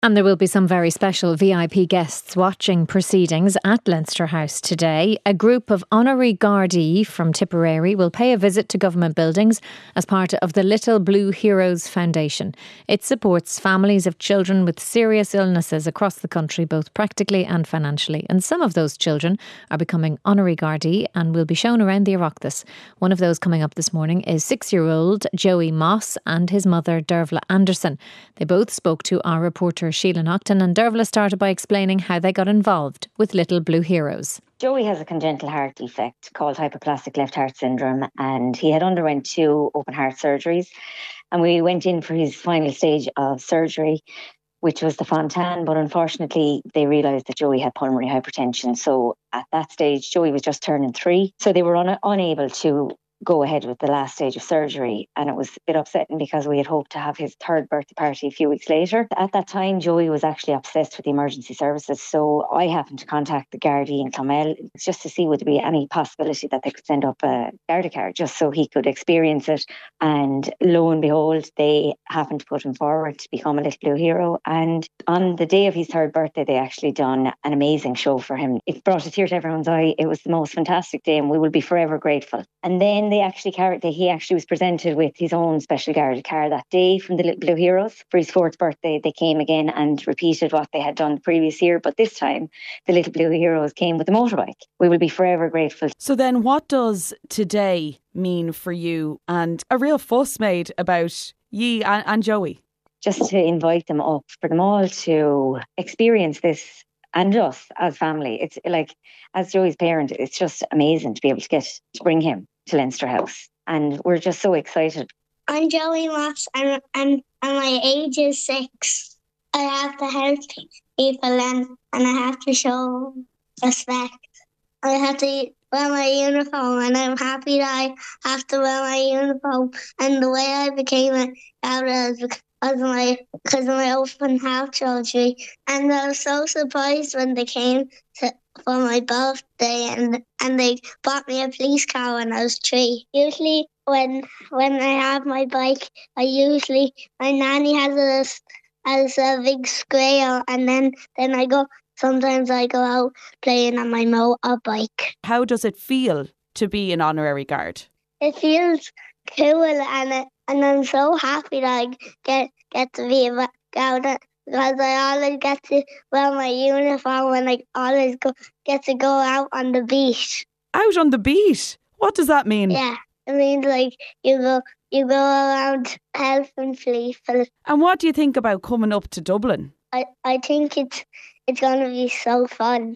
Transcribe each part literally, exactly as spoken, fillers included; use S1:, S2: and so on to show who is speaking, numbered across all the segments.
S1: And there will be some very special V I P guests watching proceedings at Leinster House today. A group of honorary Gardaí from Tipperary will pay a visit to government buildings as part of the Little Blue Heroes Foundation. It supports families of children with serious illnesses across the country, both practically and financially. And some of those children are becoming honorary Gardaí and will be shown around the Oireachtas. One of those coming up this morning is six-year-old Joey Moss and his mother Dervla Anderson. They both spoke to our reporter Sheila Naughton, and Dervla started by explaining how they got involved with Little Blue Heroes.
S2: Joey has a congenital heart defect called hypoplastic left heart syndrome, and he had underwent two open heart surgeries, and we went in for his final stage of surgery, which was the Fontan, but unfortunately they realised that Joey had pulmonary hypertension. So at that stage, Joey was just turning three, so they were un- unable to go ahead with the last stage of surgery, and it was a bit upsetting because we had hoped to have his third birthday party a few weeks later. At that time, Joey was actually obsessed with the emergency services, so I happened to contact the Gardaí in Clonmel just to see would there be any possibility that they could send up a Garda car just so he could experience it, and lo and behold, they happened to put him forward to become a Little Blue Hero. And on the day of his third birthday, they actually done an amazing show for him. It brought a tear to everyone's eye. It was the most fantastic day, and we will be forever grateful. And then they actually carried, he actually was presented with his own special Garda car that day from the Little Blue Heroes. For his fourth birthday, they came again and repeated what they had done the previous year, but this time the Little Blue Heroes came with a motorbike. We will be forever grateful.
S3: So then what does today mean for you, and a real fuss made about ye and, and Joey?
S2: Just to invite them up, for them all to experience this, and us as family. It's like, as Joey's parent, it's just amazing to be able to get to bring him to Leinster House, and we're just so excited.
S4: I'm Joey Moss, and, and, and my age is six. I have to help people, and, and I have to show respect. I have to wear my uniform, and I'm happy that I have to wear my uniform. And the way I became a Garda is because of my, because of my open heart surgery. And I was so surprised when they came to for my birthday, and and they bought me a police car when I was three. Usually when when I have my bike, I usually, my nanny has a, has a big square, and then, then I go, sometimes I go out playing on my motorbike.
S3: How does it feel to be an honorary guard?
S4: It feels cool, and it, and I'm so happy that I get, get to be a guard. Because I always get to wear my uniform and I always go, get to go out on the beach.
S3: Out on the beach? What does that mean?
S4: Yeah, it means like you go you go around helping people.
S3: And what do you think about coming up to Dublin?
S4: I, I think it's it's going to be so fun.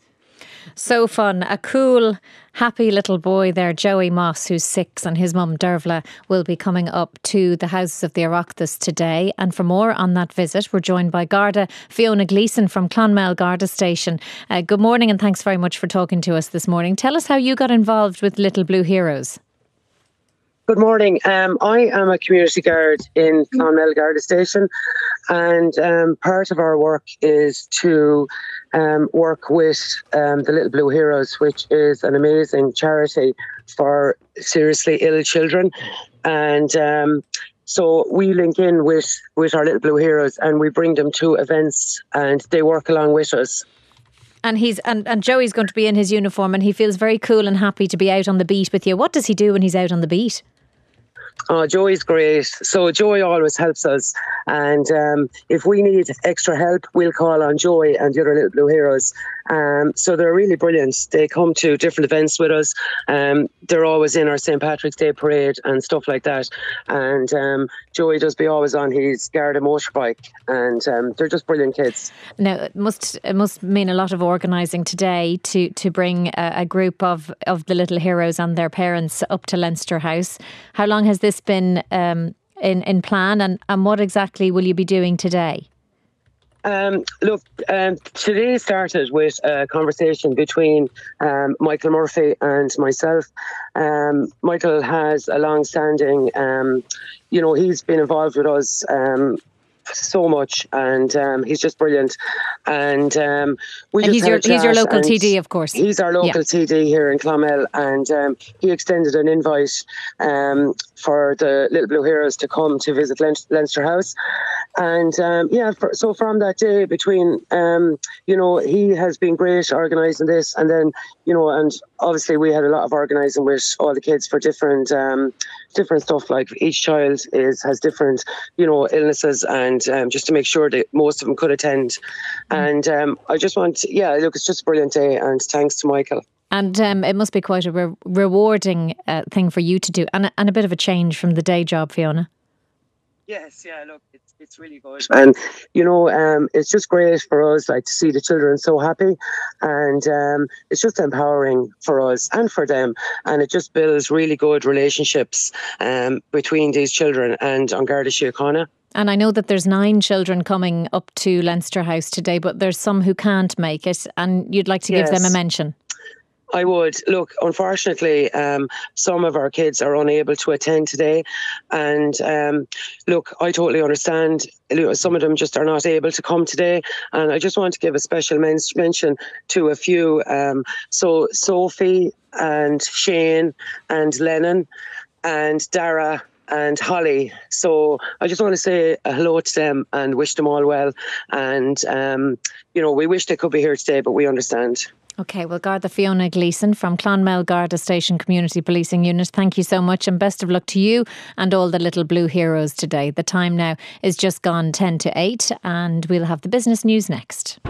S1: So fun. A cool, happy little boy there, Joey Moss, who's six, and his mum Dervla will be coming up to the Houses of the Oireachtas today. And for more on that visit, we're joined by Garda Fiona Gleeson from Clonmel Garda Station. Uh, good morning, and thanks very much for talking to us this morning. Tell us how you got involved with Little Blue Heroes.
S5: Good morning. Um, I am a community guard in Clonmel Garda Station, and um, part of our work is to um, work with um, the Little Blue Heroes, which is an amazing charity for seriously ill children. And um, so we link in with, with our Little Blue Heroes, and we bring them to events, and they work along with us.
S1: And he's and, and Joey's going to be in his uniform, and he feels very cool and happy to be out on the beat with you. What does he do when he's out on the beat?
S5: Oh, Joey's great. So Joey always helps us, and um, if we need extra help, we'll call on Joey and the other Little Blue Heroes. Um, so they're really brilliant. They come to different events with us. Um, they're always in our Saint Patrick's Day parade and stuff like that. And um, Joey does be always on his Garda motorbike, and um, they're just brilliant kids.
S1: Now, it must it must mean a lot of organising today to to bring a, a group of, of the Little Heroes and their parents up to Leinster House. How long has this been um, in, in plan, and, and what exactly will you be doing today?
S5: Um, look, um, today started with a conversation between um, Michael Murphy and myself. Um, Michael has a long-standing, um, you know, he's been involved with us um, so much, and um, he's just brilliant. And um, we
S1: and
S5: just
S1: he's
S5: had
S1: your
S5: a chat,
S1: he's your local
S5: and
S1: T D, of course.
S5: He's our local
S1: yeah.
S5: T D here in Clonmel, and um, he extended an invite um, for the Little Blue Heroes to come to visit Len- Leinster House. And um, yeah, for, so from that day, between um, you know, he has been great organising this, and then you know, and obviously we had a lot of organising with all the kids for different um, different stuff. Like each child is has different you know illnesses, and um, just to make sure that most of them could attend. Mm. And um, I just want, to, yeah, look, it's just a brilliant day, and thanks to Michael.
S1: And um, it must be quite a re- rewarding uh, thing for you to do, and and a bit of a change from the day job, Fiona.
S5: Yes, yeah, look, it's it's really good. And, you know, um, it's just great for us, like, to see the children so happy. And um, it's just empowering for us and for them. And it just builds really good relationships um, between these children and An Garda Síochána.
S1: And I know that there's nine children coming up to Leinster House today, but there's some who can't make it, and you'd like to give
S5: Yes.
S1: them a mention.
S5: I would. Look, unfortunately, um, some of our kids are unable to attend today. And um, look, I totally understand. Some of them just are not able to come today. And I just want to give a special men- mention to a few. Um, so Sophie and Shane and Lennon and Dara and Holly. So I just want to say a hello to them and wish them all well. And, um, you know, we wish they could be here today, but we understand.
S1: OK, well, Garda Fiona Gleeson from Clonmel Garda Station Community Policing Unit, thank you so much, and best of luck to you and all the Little Blue Heroes today. The time now is just gone ten to eight, and we'll have the business news next.